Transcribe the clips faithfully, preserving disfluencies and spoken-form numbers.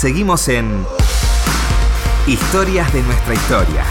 Seguimos en Historias de nuestra historia.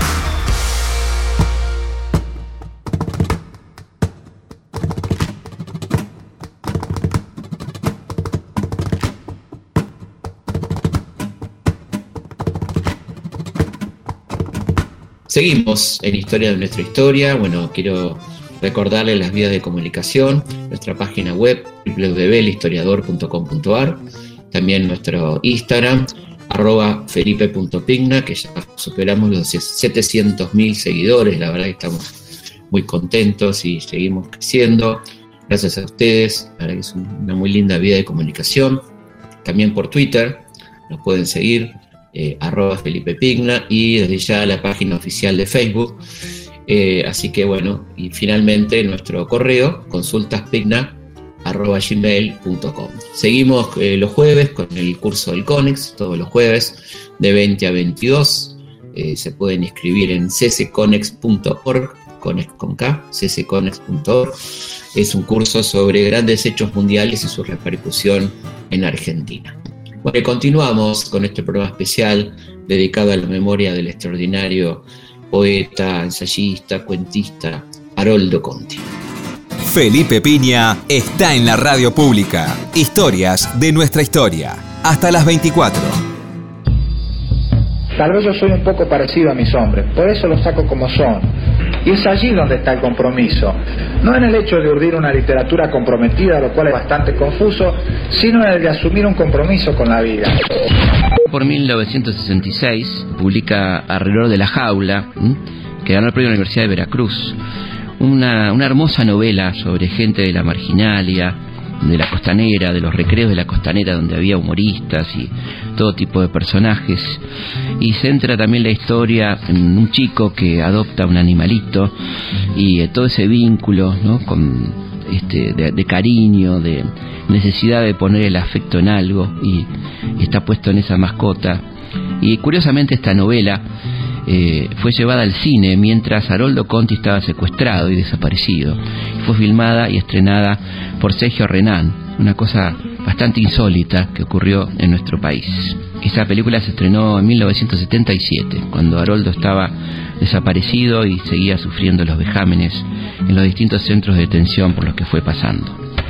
Seguimos en Historia de nuestra historia. Bueno, quiero recordarles las vías de comunicación, nuestra página web doble u doble u doble u punto el historiador punto com punto a r, también nuestro Instagram, arroba felipe punto pigna, que ya superamos los setecientos mil seguidores. La verdad que estamos muy contentos y seguimos creciendo. Gracias a ustedes, la verdad que es una muy linda vía de comunicación. También por Twitter, nos pueden seguir, eh, arroba Felipe Pigna, y desde ya la página oficial de Facebook. Eh, así que bueno, y finalmente nuestro correo, consultaspigna arroba gmail punto com. Seguimos eh, los jueves con el curso del CONEX, todos los jueves de veinte a veintidós. Eh, se pueden inscribir en c c conex punto org, Conex con K, c c conex punto org. Es un curso sobre grandes hechos mundiales y su repercusión en Argentina. Bueno, y continuamos con este programa especial dedicado a la memoria del extraordinario poeta, ensayista, cuentista Haroldo Conti. Felipe Piña está en la radio pública. Historias de nuestra historia. Hasta las veinticuatro. Tal vez yo soy un poco parecido a mis hombres, por eso los saco como son. Y es allí donde está el compromiso. No en el hecho de urdir una literatura comprometida, lo cual es bastante confuso, sino en el de asumir un compromiso con la vida. Por mil novecientos sesenta y seis publica Alrededor de la jaula, ¿m? que ganó el premio de la Universidad de Veracruz. Una, una hermosa novela sobre gente de la marginalia, de la costanera, de los recreos de la costanera, donde había humoristas y todo tipo de personajes. Y centra también la historia en un chico que adopta un animalito y eh, todo ese vínculo, ¿no? con este de, de cariño, de necesidad de poner el afecto en algo, y, y está puesto en esa mascota. Y curiosamente esta novela Eh, fue llevada al cine mientras Haroldo Conti estaba secuestrado y desaparecido. Fue filmada y estrenada por Sergio Renán, una cosa bastante insólita que ocurrió en nuestro país. Esa película se estrenó en mil novecientos setenta y siete, cuando Haroldo estaba desaparecido y seguía sufriendo los vejámenes en los distintos centros de detención por los que fue pasando.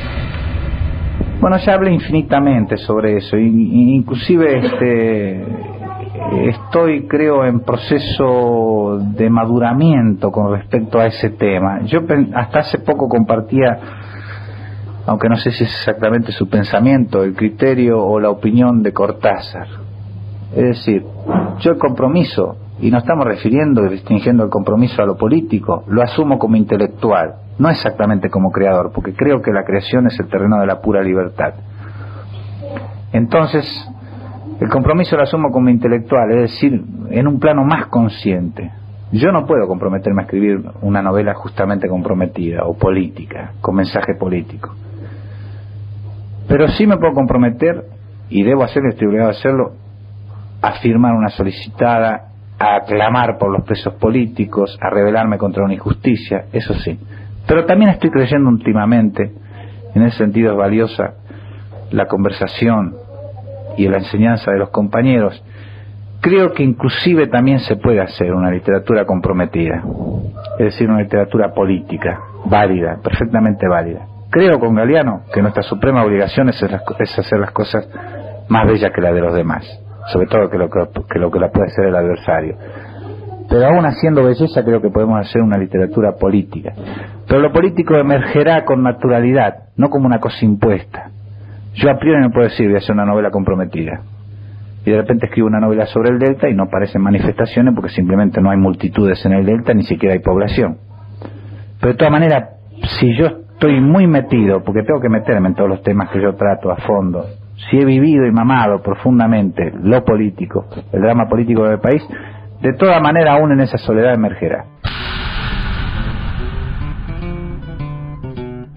Bueno, ya hablé infinitamente sobre eso, inclusive este... estoy, creo, en proceso de maduramiento con respecto a ese tema. Yo hasta hace poco compartía, aunque no sé si es exactamente su pensamiento, el criterio o la opinión de Cortázar. Es decir, yo el compromiso, y no estamos refiriendo, distinguiendo el compromiso a lo político, lo asumo como intelectual, no exactamente como creador, porque creo que la creación es el terreno de la pura libertad. Entonces, el compromiso lo asumo como intelectual, es decir, en un plano más consciente. Yo no puedo comprometerme a escribir una novela justamente comprometida o política, con mensaje político. Pero sí me puedo comprometer, y debo hacerlo, estoy obligado a hacerlo, a firmar una solicitada, a clamar por los presos políticos, a rebelarme contra una injusticia, eso sí. Pero también estoy creyendo últimamente, en ese sentido es valiosa la conversación y la enseñanza de los compañeros. Creo que inclusive también se puede hacer una literatura comprometida, es decir, una literatura política, válida, perfectamente válida. Creo con Galeano que nuestra suprema obligación es hacer las cosas más bellas que las de los demás, sobre todo que lo que, que lo que la puede hacer el adversario. Pero aún haciendo belleza, creo que podemos hacer una literatura política. Pero lo político emergerá con naturalidad, no como una cosa impuesta. Yo a priori no puedo decir voy a hacer una novela comprometida y de repente escribo una novela sobre el Delta y no aparecen manifestaciones porque simplemente no hay multitudes en el Delta, ni siquiera hay población. Pero de todas maneras, si yo estoy muy metido, porque tengo que meterme en todos los temas que yo trato a fondo, si he vivido y mamado profundamente lo político, el drama político del país, de toda manera aún en esa soledad emergerá.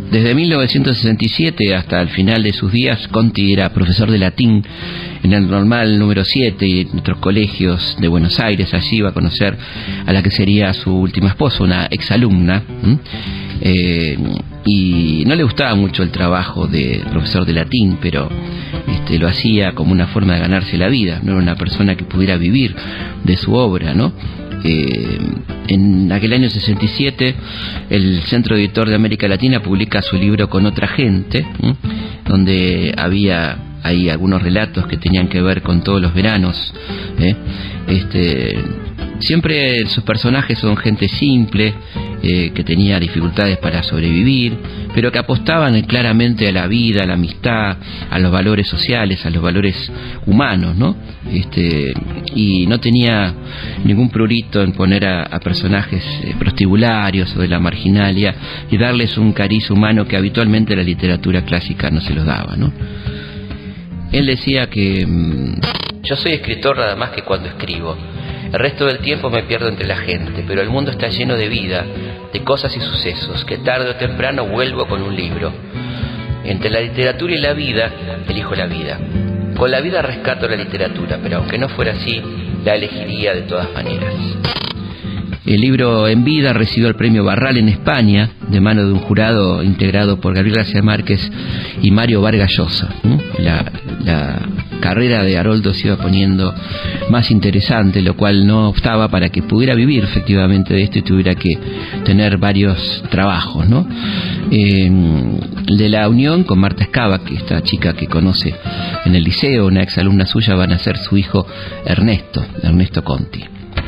Desde mil novecientos sesenta y siete hasta el final de sus días, Conti era profesor de latín en el normal número siete y en otros colegios de Buenos Aires. Allí iba a conocer a la que sería su última esposa, una exalumna, eh, y no le gustaba mucho el trabajo de profesor de latín, pero este, lo hacía como una forma de ganarse la vida. No era una persona que pudiera vivir de su obra, ¿no? Eh, en aquel año sesenta y siete el Centro Editor de América Latina publica su libro Con otra gente, ¿eh? donde había ahí algunos relatos que tenían que ver con todos los veranos, ¿eh? este, siempre sus personajes son gente simple, eh, que tenía dificultades para sobrevivir, pero que apostaban claramente a la vida, a la amistad, a los valores sociales, a los valores humanos, ¿no? Este, y no tenía ningún prurito en poner a, a personajes eh, prostibularios o de la marginalia y darles un cariz humano que habitualmente la literatura clásica no se los daba, ¿no? Él decía que mmm, yo soy escritor nada más que cuando escribo. El resto del tiempo me pierdo entre la gente, pero el mundo está lleno de vida, de cosas y sucesos, que tarde o temprano vuelvo con un libro. Entre la literatura y la vida, elijo la vida. Con la vida rescato la literatura, pero aunque no fuera así, la elegiría de todas maneras. El libro En vida recibió el premio Barral en España, de mano de un jurado integrado por Gabriel García Márquez y Mario Vargas Llosa. La, la carrera de Haroldo se iba poniendo más interesante, lo cual no obstaba para que pudiera vivir efectivamente de esto y tuviera que tener varios trabajos, ¿no? Eh, de la unión con Marta Escava, que esta chica que conoce en el liceo, una exalumna suya, van a ser su hijo Ernesto, Ernesto Conti.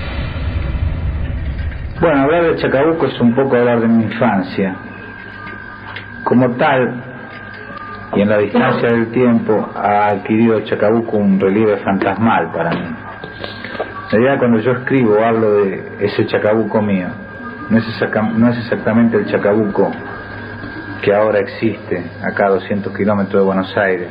Bueno, hablar de Chacabuco es un poco hablar de mi infancia. Como tal, y en la distancia del tiempo, ha adquirido Chacabuco un relieve fantasmal para mí. En realidad, cuando yo escribo, hablo de ese Chacabuco mío. No es, exacta, no es exactamente el Chacabuco que ahora existe, acá a doscientos kilómetros de Buenos Aires.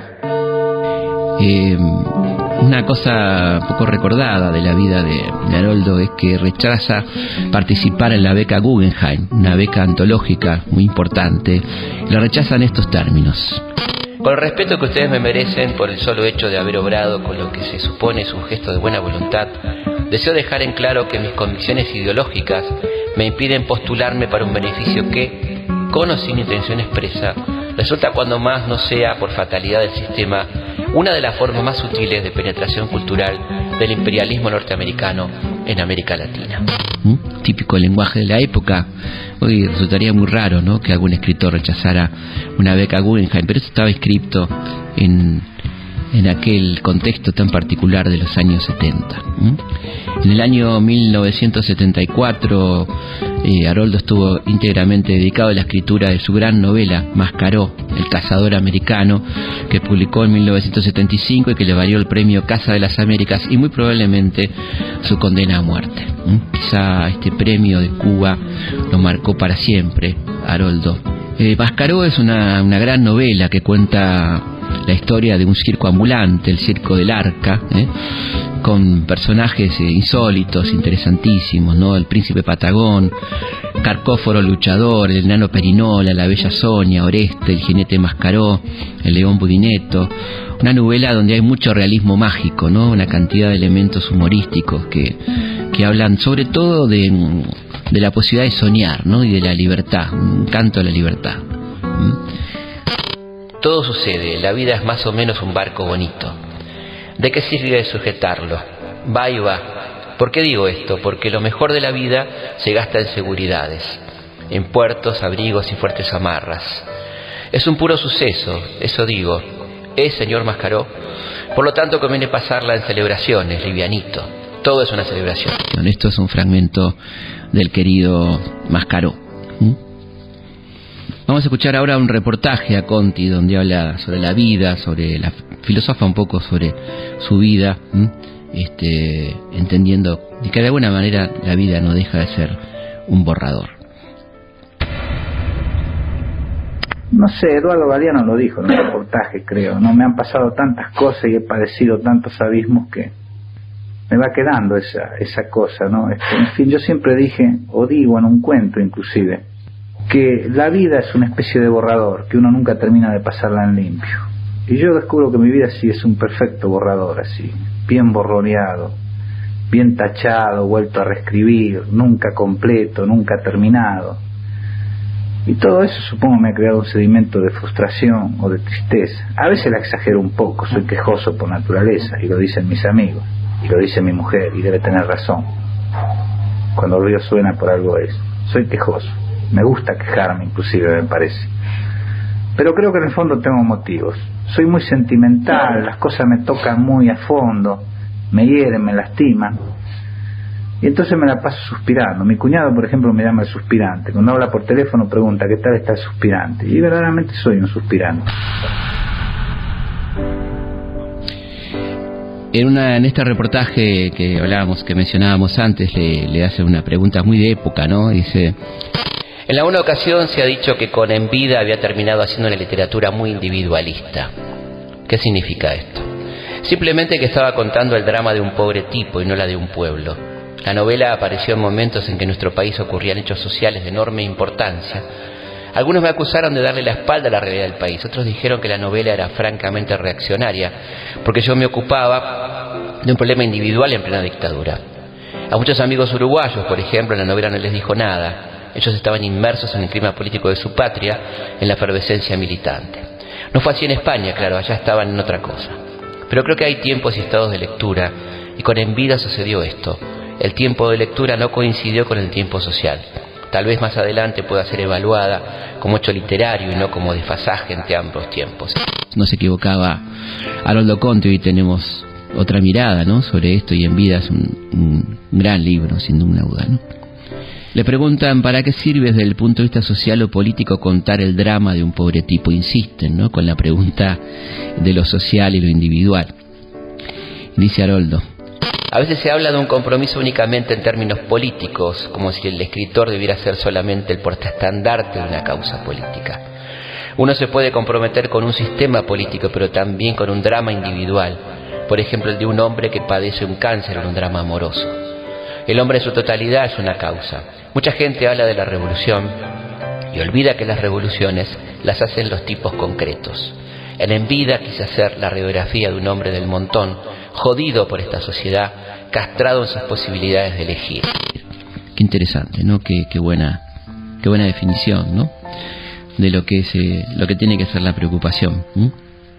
Eh, una cosa poco recordada de la vida de, de Haroldo es que rechaza participar en la beca Guggenheim, una beca antológica muy importante. La rechaza en estos términos: con el respeto que ustedes me merecen por el solo hecho de haber obrado con lo que se supone es un gesto de buena voluntad, deseo dejar en claro que mis convicciones ideológicas me impiden postularme para un beneficio que, con o sin intención expresa, resulta cuando más no sea por fatalidad del sistema una de las formas más sutiles de penetración cultural del imperialismo norteamericano en América Latina. ¿Mm? Típico lenguaje de la época. Hoy resultaría muy raro, ¿no?, que algún escritor rechazara una beca Guggenheim, pero esto estaba escrito en, en aquel contexto tan particular de los años setenta. ¿Mm? En el año mil novecientos setenta y cuatro, eh, Haroldo estuvo íntegramente dedicado a la escritura de su gran novela Mascaró, el cazador americano, que publicó en mil novecientos setenta y cinco y que le valió el premio Casa de las Américas y muy probablemente su condena a muerte. ¿Mm? Quizá este premio de Cuba lo marcó para siempre Haroldo. Eh, Mascaró es una, una gran novela que cuenta la historia de un circo ambulante, el Circo del Arca, ¿eh? con personajes eh, insólitos, interesantísimos, ¿no? El príncipe Patagón, Carcóforo luchador, el enano Perinola, la bella Sonia, Oreste, el jinete Mascaró, el león Budineto. Una novela donde hay mucho realismo mágico, ¿no? Una cantidad de elementos humorísticos que, que hablan sobre todo de, de la posibilidad de soñar, ¿no? Y de la libertad, un canto a la libertad. ¿Mm? Todo sucede, la vida es más o menos un barco bonito. ¿De qué sirve sujetarlo? Va y va. ¿Por qué digo esto? Porque lo mejor de la vida se gasta en seguridades, en puertos, abrigos y fuertes amarras. Es un puro suceso, eso digo. Es, señor Mascaró. Por lo tanto, conviene pasarla en celebraciones, livianito. Todo es una celebración. Esto es un fragmento del querido Mascaró. ¿Mm? Vamos a escuchar ahora un reportaje a Conti donde habla sobre la vida, sobre la filosofa un poco sobre su vida, ¿m? este, entendiendo que de alguna manera la vida no deja de ser un borrador. No sé, Eduardo Galeano lo dijo en un reportaje, creo, ¿no? Me han pasado tantas cosas y he padecido tantos abismos que me va quedando esa, esa cosa, ¿no? Este, en fin, yo siempre dije, o digo en un cuento inclusive, que la vida es una especie de borrador, que uno nunca termina de pasarla en limpio. Y yo descubro que mi vida sí es un perfecto borrador, así, bien borroneado, bien tachado, vuelto a reescribir, nunca completo, nunca terminado. Y todo eso supongo me ha creado un sedimento de frustración o de tristeza. A veces la exagero un poco, soy quejoso por naturaleza, y lo dicen mis amigos, y lo dice mi mujer, y debe tener razón. Cuando el río suena por algo es. Soy quejoso, me gusta quejarme inclusive, me parece. Pero creo que en el fondo tengo motivos. Soy muy sentimental, las cosas me tocan muy a fondo, me hieren, me lastiman. Y entonces me la paso suspirando. Mi cuñado, por ejemplo, me llama el suspirante. Cuando habla por teléfono pregunta ¿qué tal está el suspirante? Y verdaderamente soy un suspirante. En, una, en este reportaje que hablábamos, que mencionábamos antes, le, le hace una pregunta muy de época, ¿no? Dice: en alguna ocasión se ha dicho que con En vida había terminado haciendo una literatura muy individualista. ¿Qué significa esto? Simplemente que estaba contando el drama de un pobre tipo y no la de un pueblo. La novela apareció en momentos en que en nuestro país ocurrían hechos sociales de enorme importancia. Algunos me acusaron de darle la espalda a la realidad del país, otros dijeron que la novela era francamente reaccionaria, porque yo me ocupaba de un problema individual en plena dictadura. A muchos amigos uruguayos, por ejemplo, la novela no les dijo nada. Ellos estaban inmersos en el clima político de su patria, en la efervescencia militante. No fue así en España, claro, allá estaban en otra cosa. Pero creo que hay tiempos y estados de lectura, y con En vida sucedió esto. El tiempo de lectura no coincidió con el tiempo social. Tal vez más adelante pueda ser evaluada como hecho literario y no como desfasaje entre ambos tiempos. No se equivocaba Haroldo Conte, y tenemos otra mirada, ¿no?, sobre esto, y En vida es un, un gran libro, sin ninguna duda, ¿no? Le preguntan ¿para qué sirve desde el punto de vista social o político contar el drama de un pobre tipo? Insisten, ¿no?, con la pregunta de lo social y lo individual. Dice Haroldo: a veces se habla de un compromiso únicamente en términos políticos, como si el escritor debiera ser solamente el portaestandarte de una causa política. Uno se puede comprometer con un sistema político, pero también con un drama individual, por ejemplo el de un hombre que padece un cáncer o un drama amoroso. El hombre en su totalidad es una causa. Mucha gente habla de la revolución y olvida que las revoluciones las hacen los tipos concretos. En En vida quise hacer la radiografía de un hombre del montón, jodido por esta sociedad, castrado en sus posibilidades de elegir. Qué interesante, ¿no? Qué, qué buena, qué buena definición, ¿no?, de lo que es, eh, lo que tiene que ser la preocupación. ¿Mm?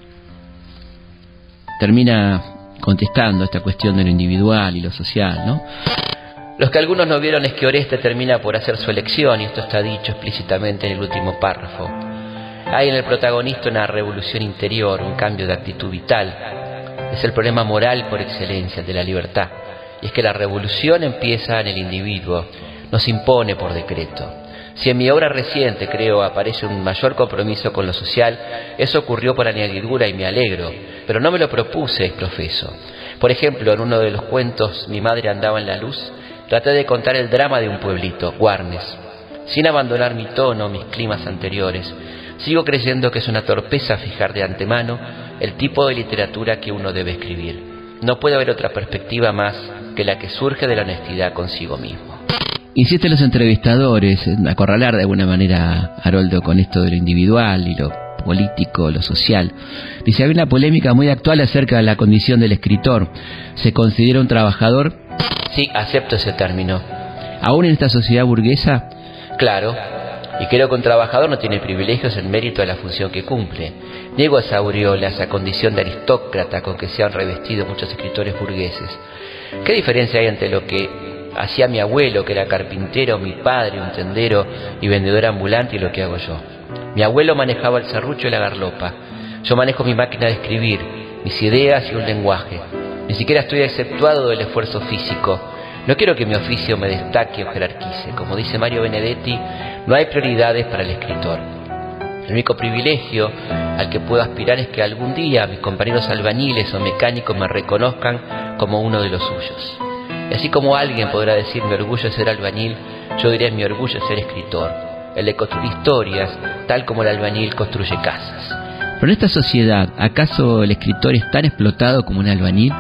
Termina contestando a esta cuestión de lo individual y lo social, ¿no? Los que algunos no vieron es que Oreste termina por hacer su elección, y esto está dicho explícitamente en el último párrafo. Hay en el protagonista una revolución interior, un cambio de actitud vital. Es el problema moral por excelencia de la libertad, y es que la revolución empieza en el individuo, no se impone por decreto. Si en mi obra reciente, creo, aparece un mayor compromiso con lo social, eso ocurrió por añadidura y me alegro, pero no me lo propuse, profeso. Por ejemplo, en uno de los cuentos, Mi madre andaba en la luz, traté de contar el drama de un pueblito, Guarnes, sin abandonar mi tono, mis climas anteriores. Sigo creyendo que es una torpeza fijar de antemano el tipo de literatura que uno debe escribir. No puede haber otra perspectiva más que la que surge de la honestidad consigo mismo. Insisten los entrevistadores en acorralar de alguna manera a Haroldo con esto de lo individual y lo político, lo social. Dice: hay una polémica muy actual acerca de la condición del escritor. ¿Se considera un trabajador? Sí, acepto ese término. ¿Aún en esta sociedad burguesa? Claro. Y creo que un trabajador no tiene privilegios en mérito de la función que cumple. Niego esa aureola, esa condición de aristócrata con que se han revestido muchos escritores burgueses. ¿Qué diferencia hay entre lo que hacía mi abuelo, que era carpintero, mi padre, un tendero y vendedor ambulante, y lo que hago yo? Mi abuelo manejaba el serrucho y la garlopa. Yo manejo mi máquina de escribir, mis ideas y un lenguaje. Ni siquiera estoy exceptuado del esfuerzo físico. No quiero que mi oficio me destaque o jerarquice. Como dice Mario Benedetti, no hay prioridades para el escritor. El único privilegio al que puedo aspirar es que algún día mis compañeros albañiles o mecánicos me reconozcan como uno de los suyos. Y así como alguien podrá decir mi orgullo es ser albañil, yo diré mi orgullo es ser escritor, el de construir historias, tal como el albañil construye casas. Pero en esta sociedad, ¿acaso el escritor es tan explotado como un albañil?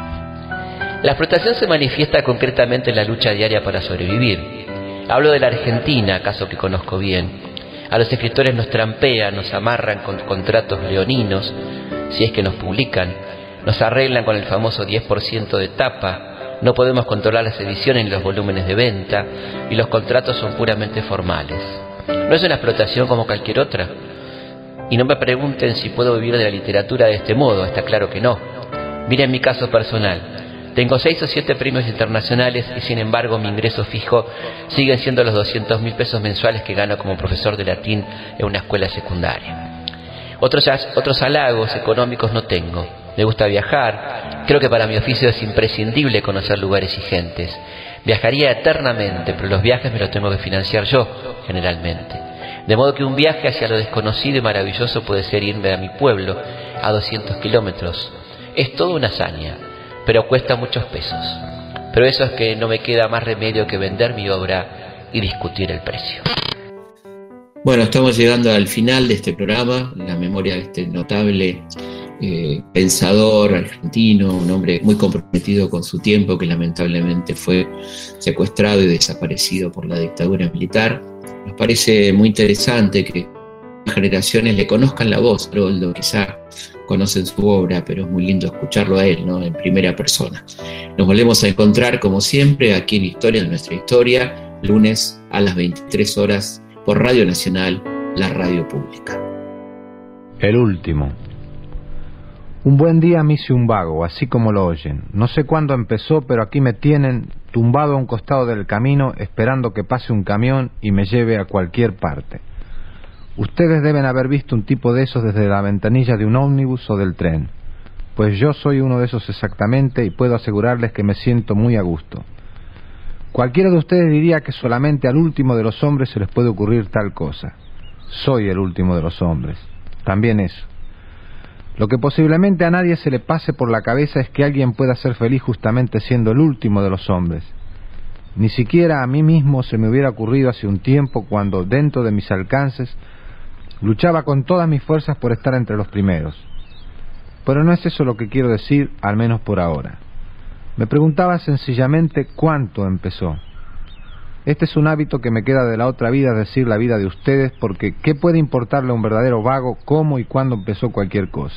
La explotación se manifiesta concretamente en la lucha diaria para sobrevivir. Hablo de la Argentina, caso que conozco bien. A los escritores nos trampean, nos amarran con contratos leoninos, si es que nos publican, nos arreglan con el famoso diez por ciento de tapa, no podemos controlar las ediciones ni los volúmenes de venta, y los contratos son puramente formales. ¿No es una explotación como cualquier otra? Y no me pregunten si puedo vivir de la literatura de este modo, está claro que no. Miren mi caso personal. Tengo seis o siete premios internacionales y sin embargo mi ingreso fijo sigue siendo los doscientos mil pesos mensuales que gano como profesor de latín en una escuela secundaria. Otros, otros halagos económicos no tengo. Me gusta viajar. Creo que para mi oficio es imprescindible conocer lugares y gentes. Viajaría eternamente, pero los viajes me los tengo que financiar yo, generalmente. De modo que un viaje hacia lo desconocido y maravilloso puede ser irme a mi pueblo, a doscientos kilómetros. Es toda una hazaña, pero cuesta muchos pesos. Pero eso es que no me queda más remedio que vender mi obra y discutir el precio. Bueno, estamos llegando al final de este programa, la memoria de este notable eh, pensador argentino, un hombre muy comprometido con su tiempo, que lamentablemente fue secuestrado y desaparecido por la dictadura militar. Nos parece muy interesante que las generaciones le conozcan la voz, Haroldo, quizá conocen su obra, pero es muy lindo escucharlo a él, ¿no?, en primera persona. Nos volvemos a encontrar, como siempre, aquí en Historia de Nuestra Historia, lunes a las veintitrés horas, por Radio Nacional, la radio pública. El último. Un buen día me hice un vago, así como lo oyen. No sé cuándo empezó, pero aquí me tienen tumbado a un costado del camino, esperando que pase un camión y me lleve a cualquier parte. Ustedes deben haber visto un tipo de esos desde la ventanilla de un ómnibus o del tren, pues yo soy uno de esos exactamente y puedo asegurarles que me siento muy a gusto. Cualquiera de ustedes diría que solamente al último de los hombres se les puede ocurrir tal cosa. Soy el último de los hombres, también eso. Lo que posiblemente a nadie se le pase por la cabeza es que alguien pueda ser feliz justamente siendo el último de los hombres. Ni siquiera a mí mismo se me hubiera ocurrido hace un tiempo cuando, dentro de mis alcances, luchaba con todas mis fuerzas por estar entre los primeros. Pero no es eso lo que quiero decir, al menos por ahora. Me preguntaba sencillamente cuánto empezó. Este es un hábito que me queda de la otra vida, es decir, la vida de ustedes, porque ¿qué puede importarle a un verdadero vago cómo y cuándo empezó cualquier cosa?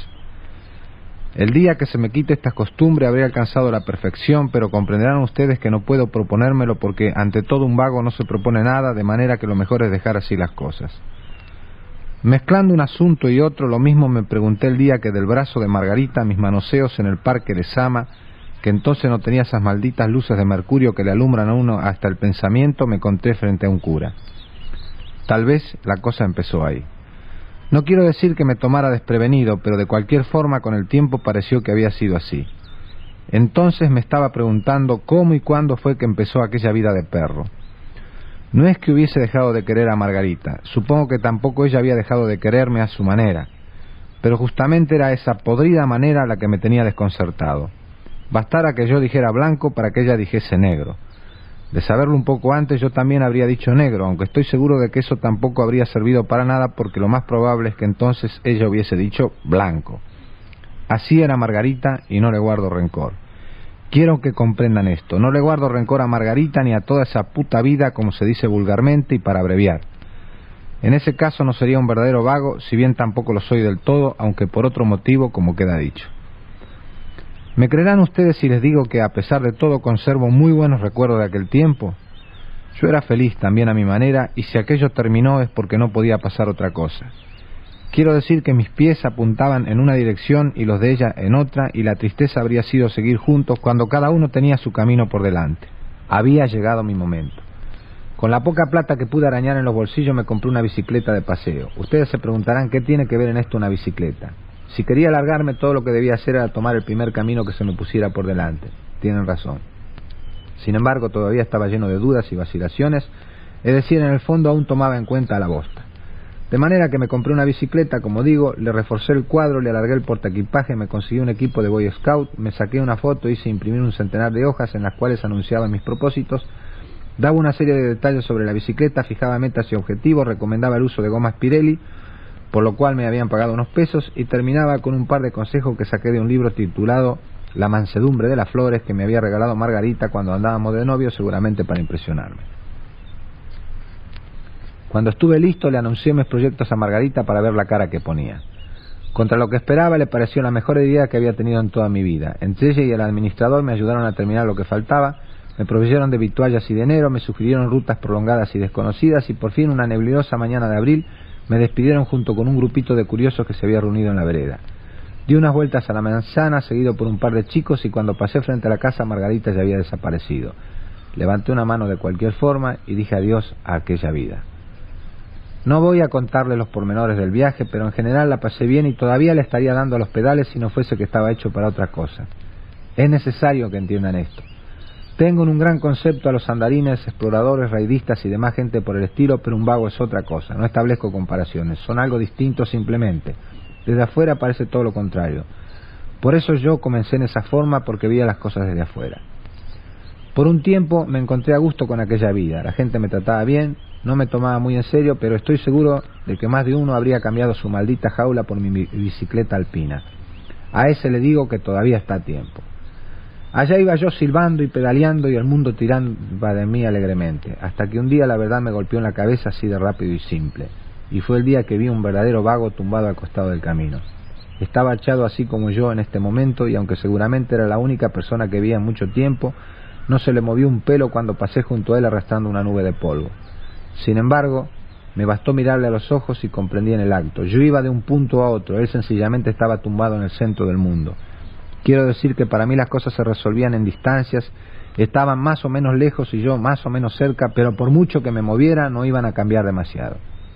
El día que se me quite esta costumbre habré alcanzado la perfección, pero comprenderán ustedes que no puedo proponérmelo porque ante todo un vago no se propone nada, de manera que lo mejor es dejar así las cosas. Mezclando un asunto y otro, lo mismo me pregunté el día que del brazo de Margarita mis manoseos en el parque de Sama, que entonces no tenía esas malditas luces de mercurio que le alumbran a uno hasta el pensamiento, me encontré frente a un cura. Tal vez la cosa empezó ahí. No quiero decir que me tomara desprevenido, pero de cualquier forma con el tiempo pareció que había sido así. Entonces me estaba preguntando cómo y cuándo fue que empezó aquella vida de perro. No es que hubiese dejado de querer a Margarita, supongo que tampoco ella había dejado de quererme a su manera, pero justamente era esa podrida manera la que me tenía desconcertado. Bastara que yo dijera blanco para que ella dijese negro. De saberlo un poco antes yo también habría dicho negro, aunque estoy seguro de que eso tampoco habría servido para nada porque lo más probable es que entonces ella hubiese dicho blanco. Así era Margarita y no le guardo rencor. Quiero que comprendan esto, no le guardo rencor a Margarita ni a toda esa puta vida como se dice vulgarmente y para abreviar. En ese caso no sería un verdadero vago, si bien tampoco lo soy del todo, aunque por otro motivo como queda dicho. ¿Me creerán ustedes si les digo que a pesar de todo conservo muy buenos recuerdos de aquel tiempo? Yo era feliz también a mi manera y si aquello terminó es porque no podía pasar otra cosa. Quiero decir que mis pies apuntaban en una dirección y los de ella en otra y la tristeza habría sido seguir juntos cuando cada uno tenía su camino por delante. Había llegado mi momento. Con la poca plata que pude arañar en los bolsillos me compré una bicicleta de paseo. Ustedes se preguntarán qué tiene que ver en esto una bicicleta. Si quería largarme, todo lo que debía hacer era tomar el primer camino que se me pusiera por delante. Tienen razón. Sin embargo, todavía estaba lleno de dudas y vacilaciones, es decir, en el fondo aún tomaba en cuenta a la bosta. De manera que me compré una bicicleta, como digo, le reforcé el cuadro, le alargué el portaequipaje, me conseguí un equipo de Boy Scout, me saqué una foto, hice imprimir un centenar de hojas en las cuales anunciaba mis propósitos, daba una serie de detalles sobre la bicicleta, fijaba metas y objetivos, recomendaba el uso de gomas Pirelli, por lo cual me habían pagado unos pesos, y terminaba con un par de consejos que saqué de un libro titulado La mansedumbre de las flores, que me había regalado Margarita cuando andábamos de novio, seguramente para impresionarme. Cuando estuve listo le anuncié mis proyectos a Margarita para ver la cara que ponía. Contra lo que esperaba le pareció la mejor idea que había tenido en toda mi vida. Entre ella y el administrador me ayudaron a terminar lo que faltaba, me proveyeron de vituallas y dinero, me sugirieron rutas prolongadas y desconocidas y por fin una neblinosa mañana de abril me despidieron junto con un grupito de curiosos que se había reunido en la vereda. Di unas vueltas a la manzana seguido por un par de chicos y cuando pasé frente a la casa Margarita ya había desaparecido. Levanté una mano de cualquier forma y dije adiós a aquella vida. No voy a contarle los pormenores del viaje, pero en general la pasé bien y todavía le estaría dando a los pedales si no fuese que estaba hecho para otra cosa. Es necesario que entiendan esto. Tengo en un gran concepto a los andarines, exploradores, raidistas y demás gente por el estilo, pero un vago es otra cosa. No establezco comparaciones, son algo distinto simplemente. Desde afuera parece todo lo contrario. Por eso yo comencé en esa forma, porque veía las cosas desde afuera. Por un tiempo me encontré a gusto con aquella vida. La gente me trataba bien, no me tomaba muy en serio, pero estoy seguro de que más de uno habría cambiado su maldita jaula por mi bicicleta alpina. A ese le digo que todavía está a tiempo. Allá iba yo silbando y pedaleando y el mundo tiraba de mí alegremente, hasta que un día la verdad me golpeó en la cabeza así de rápido y simple. Y fue el día que vi un verdadero vago tumbado al costado del camino. Estaba echado así como yo en este momento y aunque seguramente era la única persona que vi en mucho tiempo, no se le movió un pelo cuando pasé junto a él arrastrando una nube de polvo. Sin embargo, me bastó mirarle a los ojos y comprendí en el acto. Yo iba de un punto a otro, él sencillamente estaba tumbado en el centro del mundo. Quiero decir que para mí las cosas se resolvían en distancias, estaban más o menos lejos y yo más o menos cerca, pero por mucho que me moviera no iban a cambiar demasiado.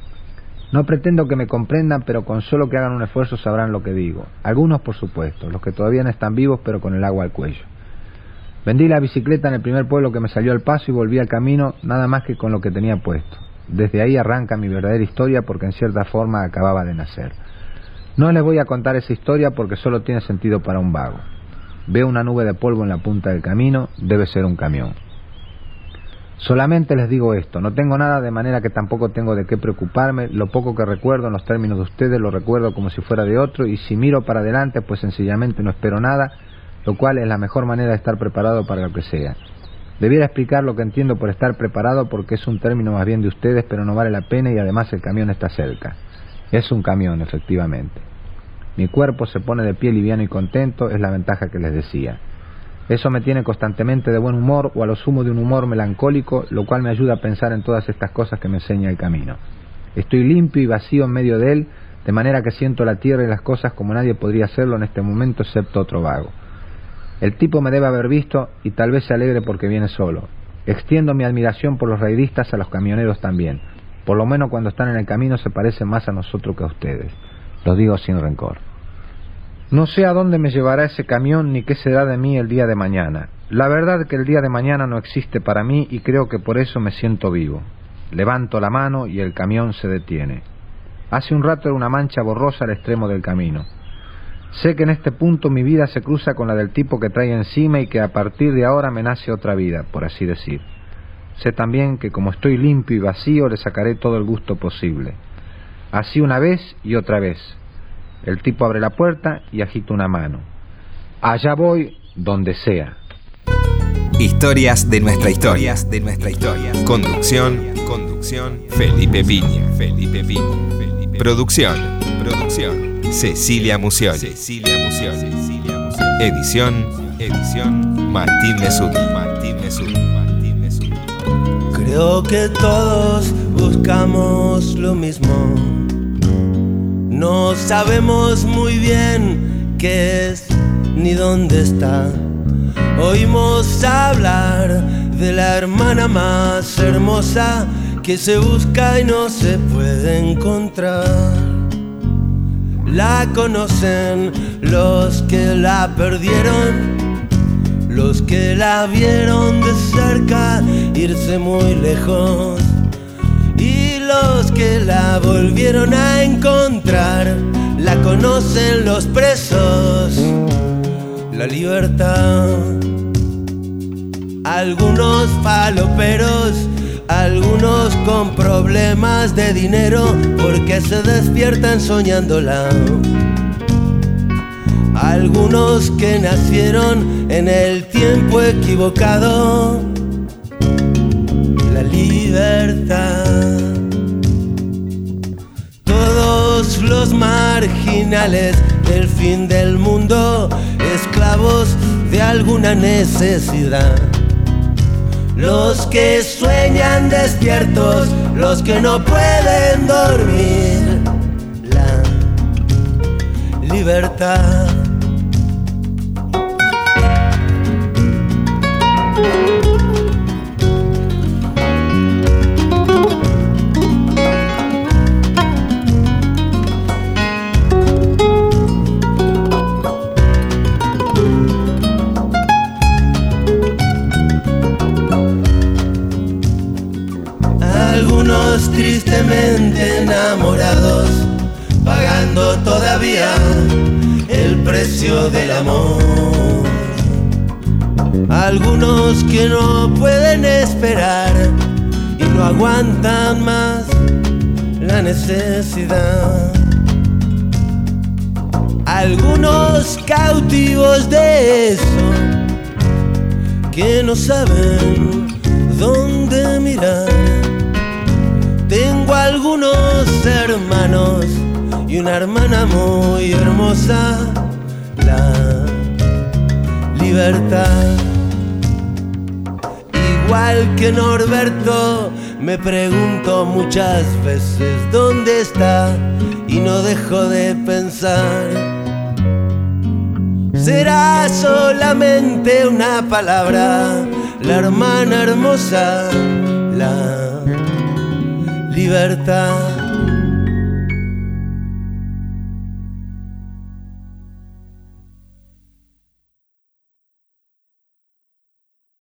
No pretendo que me comprendan, pero con solo que hagan un esfuerzo sabrán lo que digo. Algunos, por supuesto, los que todavía no están vivos, pero con el agua al cuello. Vendí la bicicleta en el primer pueblo que me salió al paso y volví al camino nada más que con lo que tenía puesto. Desde ahí arranca mi verdadera historia porque en cierta forma acababa de nacer. No les voy a contar esa historia porque solo tiene sentido para un vago. Veo una nube de polvo en la punta del camino, debe ser un camión. Solamente les digo esto, no tengo nada de manera que tampoco tengo de qué preocuparme, lo poco que recuerdo en los términos de ustedes lo recuerdo como si fuera de otro y si miro para adelante pues sencillamente no espero nada, lo cual es la mejor manera de estar preparado para lo que sea. Debiera explicar lo que entiendo por estar preparado porque es un término más bien de ustedes pero no vale la pena y además el camión está cerca. Es un camión, efectivamente. Mi cuerpo se pone de pie liviano y contento, es la ventaja que les decía. Eso me tiene constantemente de buen humor o a lo sumo de un humor melancólico, lo cual me ayuda a pensar en todas estas cosas que me enseña el camino. Estoy limpio y vacío en medio de él, de manera que siento la tierra y las cosas como nadie podría hacerlo en este momento excepto otro vago. El tipo me debe haber visto y tal vez se alegre porque viene solo. Extiendo mi admiración por los raidistas a los camioneros también. Por lo menos cuando están en el camino se parecen más a nosotros que a ustedes. Lo digo sin rencor. No sé a dónde me llevará ese camión ni qué será de mí el día de mañana. La verdad es que el día de mañana no existe para mí y creo que por eso me siento vivo. Levanto la mano y el camión se detiene. Hace un rato era una mancha borrosa al extremo del camino. Sé que en este punto mi vida se cruza con la del tipo que trae encima y que a partir de ahora me nace otra vida, por así decir. Sé también que como estoy limpio y vacío le sacaré todo el gusto posible. Así una vez y otra vez. El tipo abre la puerta y agita una mano. Allá voy, donde sea. Historias de nuestra historia. de nuestra historia. Conducción, conducción. Felipe Piña, Felipe Piña, Felipe. Producción, producción. Cecilia Musioli. Cecilia Musioli. Cecilia Musioli. Edición, edición. Martín Mesuti. Martín Mesuti. Martín Mesuti. Creo que todos buscamos lo mismo. No sabemos muy bien qué es ni dónde está. Oímos hablar de la hermana más hermosa que se busca y no se puede encontrar. La conocen los que la perdieron, los que la vieron de cerca irse muy lejos. Y los que la volvieron a encontrar, la conocen los presos, la libertad. Algunos faloperos, algunos con problemas de dinero, porque se despiertan soñándola. Algunos que nacieron en el tiempo equivocado. La libertad. Somos los marginales del fin del mundo, esclavos de alguna necesidad. Los que sueñan despiertos, los que no pueden dormir. La libertad. Algunos tristemente enamorados, pagando todavía el precio del amor. Algunos que no pueden esperar y no aguantan más la necesidad. Algunos cautivos de eso, que no saben dónde mirar. Tengo algunos hermanos y una hermana muy hermosa, la libertad. Igual que Norberto, me pregunto muchas veces dónde está y no dejo de pensar. Será solamente una palabra, la hermana hermosa, la libertad.